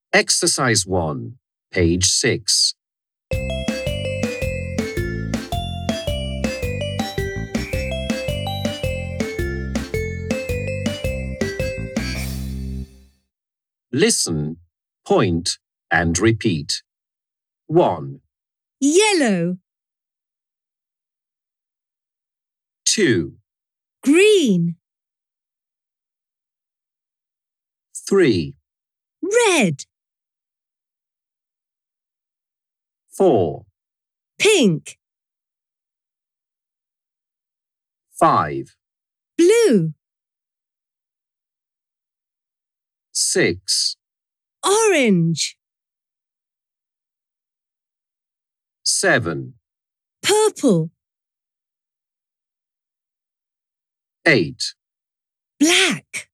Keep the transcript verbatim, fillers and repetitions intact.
Exercise one, page six. Listen, point, and repeat. one, Yellow, two, green, three, red, four, pink, five, blue, six, orange, seven, purple, eight, black.